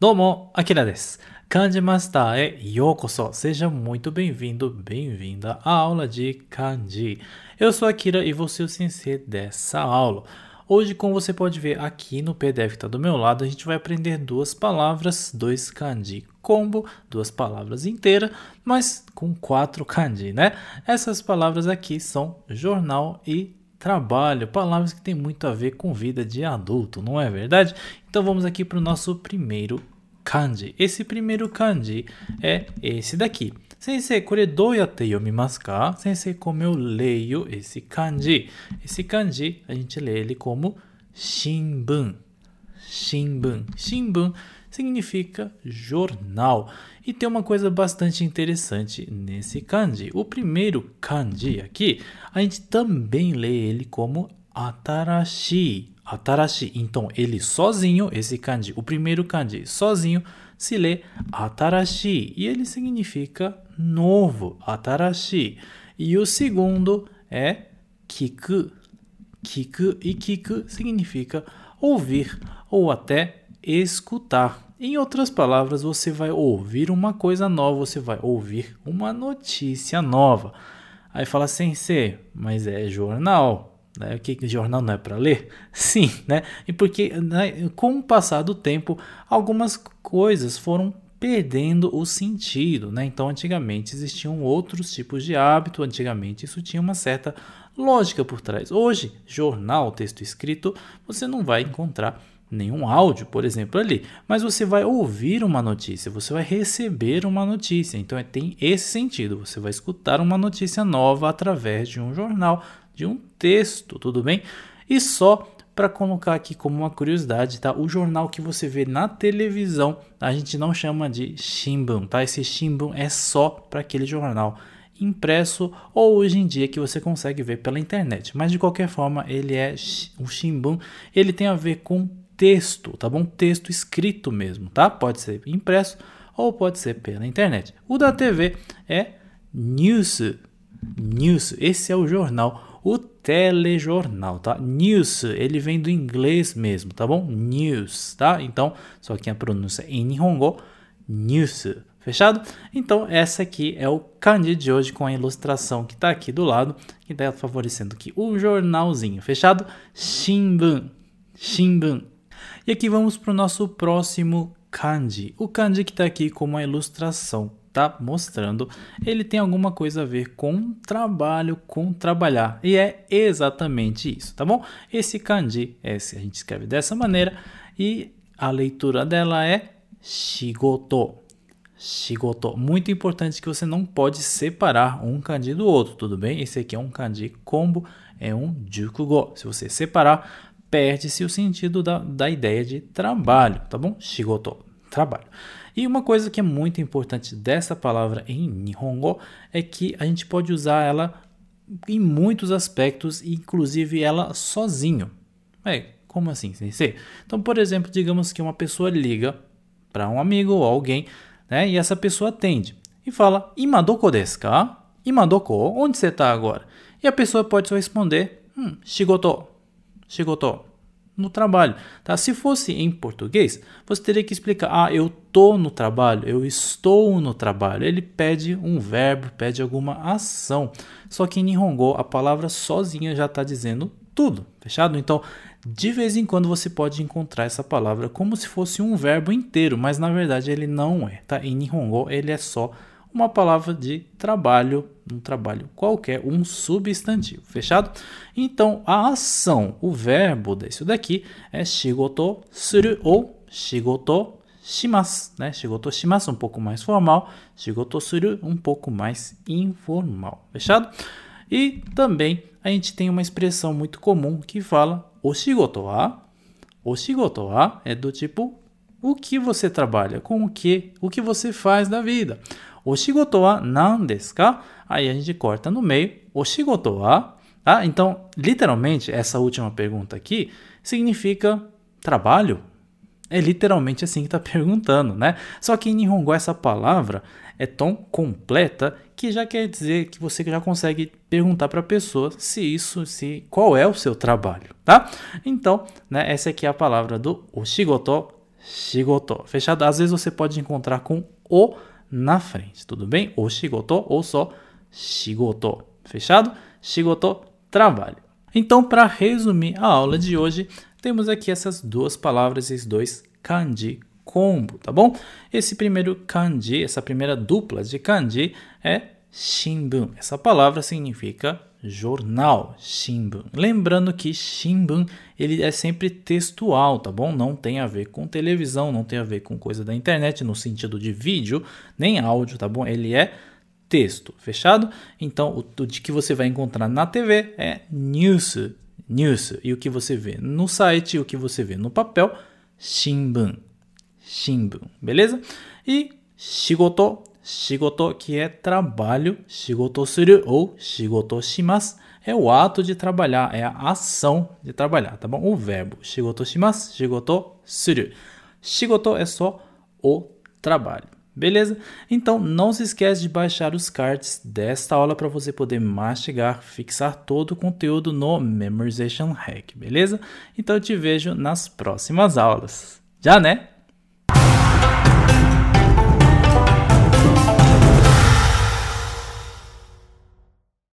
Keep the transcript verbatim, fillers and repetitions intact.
どうも、あきらです。漢字マスターへようこそ. Seja muito bem-vindo, bem-vinda à aula de Kanji. Eu sou Akira e vou ser o sensei dessa aula. Hoje, como você pode ver aqui no P D F que está do meu lado, a gente vai aprender duas palavras, dois kanji combo, duas palavras inteiras, mas com quatro kanji, né? Essas palavras aqui são jornal e trabalho, palavras que tem muito a ver com vida de adulto, não é verdade? Então vamos aqui para o nosso primeiro kanji. Esse primeiro kanji é esse daqui. Sensei, kore dou yatte yomimasu ka? Sensei, como eu leio esse kanji? Esse kanji, a gente lê ele como shinbun. Shinbun. Shinbun significa jornal. E tem uma coisa bastante interessante nesse kanji. O primeiro kanji aqui, a gente também lê ele como atarashi. Atarashi. Então, ele sozinho, esse kanji, o primeiro kanji sozinho, se lê atarashi. E ele significa novo, atarashi. E o segundo é kiku. Kiku e kiku significa ouvir ou até escutar. Em outras palavras, você vai ouvir uma coisa nova, você vai ouvir uma notícia nova. Aí fala, sensei, mas é jornal. Né? O que, que jornal não é para ler? Sim, né? E porque né, com o passar do tempo, algumas coisas foram perdendo o sentido, né? Então, antigamente existiam outros tipos de hábito, antigamente isso tinha uma certa lógica por trás. Hoje, jornal, texto escrito, você não vai encontrar nenhum áudio, por exemplo, ali, mas você vai ouvir uma notícia, você vai receber uma notícia, então é, tem esse sentido, você vai escutar uma notícia nova através de um jornal, de um texto, tudo bem? E só para colocar aqui como uma curiosidade, tá? O jornal que você vê na televisão, a gente não chama de shimbun, tá? Esse shimbun é só para aquele jornal impresso ou hoje em dia que você consegue ver pela internet, mas de qualquer forma ele é o shimbun, ele tem a ver com texto, tá bom? Texto escrito mesmo, tá? Pode ser impresso ou pode ser pela internet. O da T V é news, news, esse é o jornal, o telejornal, tá? News, ele vem do inglês mesmo, tá bom? News, tá? Então, só que a pronúncia em Nihongo, news, fechado? Então, essa aqui é o kanji de hoje com a ilustração que tá aqui do lado, que tá favorecendo aqui o jornalzinho, fechado? Shimbun, shimbun. E aqui vamos para o nosso próximo kanji. O kanji que está aqui com uma ilustração, tá mostrando, ele tem alguma coisa a ver com trabalho, com trabalhar. E é exatamente isso, tá bom? Esse kanji, esse a gente escreve dessa maneira e a leitura dela é shigoto. Shigoto. Muito importante que você não pode separar um kanji do outro, tudo bem? Esse aqui é um kanji combo, é um jukugo. Se você separar, perde-se o sentido da, da ideia de trabalho, tá bom? Shigoto, trabalho. E uma coisa que é muito importante dessa palavra em Nihongo é que a gente pode usar ela em muitos aspectos, inclusive ela sozinho. É, como assim, sensei? Então, por exemplo, digamos que uma pessoa liga para um amigo ou alguém, né? E essa pessoa atende e fala, Ima doko desu ka? Ima doko? Onde você está agora? E a pessoa pode só responder, hum, shigoto. Shigoto, no trabalho, tá? Se fosse em português, você teria que explicar, ah, eu tô no trabalho, eu estou no trabalho. Ele pede um verbo, pede alguma ação. Só que em Nihongo, a palavra sozinha já está dizendo tudo, fechado? Então, de vez em quando você pode encontrar essa palavra como se fosse um verbo inteiro, mas na verdade ele não é, tá? Em Nihongo, ele é só uma palavra de trabalho, um trabalho qualquer, um substantivo, fechado? Então, a ação, o verbo disso daqui é shigoto suru ou shigoto shimasu, né? Shigoto shimasu um pouco mais formal, shigoto suru um pouco mais informal, fechado? E também a gente tem uma expressão muito comum que fala o shigoto wa, o shigoto wa é do tipo o que você trabalha, com o que, o que você faz da vida. O shigoto wa nan desu ka? Aí a gente corta no meio. O shigoto wa? Ah, então, literalmente, essa última pergunta aqui significa trabalho. É literalmente assim que está perguntando, né? Só que em Nihongo essa palavra é tão completa que já quer dizer que você já consegue perguntar para a pessoa se isso, se qual é o seu trabalho, tá? Então, né, essa aqui é a palavra do o shigoto shigoto. Fechado? Às vezes você pode encontrar com o na frente, tudo bem? O shigoto ou só shigoto. Fechado? Shigoto, trabalho. Então, para resumir a aula de hoje, temos aqui essas duas palavras, esses dois kanji combo, tá bom? Esse primeiro kanji, essa primeira dupla de kanji é shimbun. Essa palavra significa jornal, shimbun. Lembrando que shimbun, ele é sempre textual, tá bom? Não tem a ver com televisão, não tem a ver com coisa da internet, no sentido de vídeo, nem áudio, tá bom? Ele é texto, fechado? Então, o de que você vai encontrar na T V é news, news. E o que você vê no site, o que você vê no papel, shimbun, shimbun, beleza? E shigoto, shigoto, que é trabalho, shigoto suru ou shigoto shimasu, é o ato de trabalhar, é a ação de trabalhar, tá bom? O verbo, shigoto shimasu, shigoto suru. Shigoto é só o trabalho. Beleza? Então, não se esquece de baixar os cards desta aula para você poder mastigar, fixar todo o conteúdo no Memorization Hack, beleza? Então, eu te vejo nas próximas aulas. Já, né?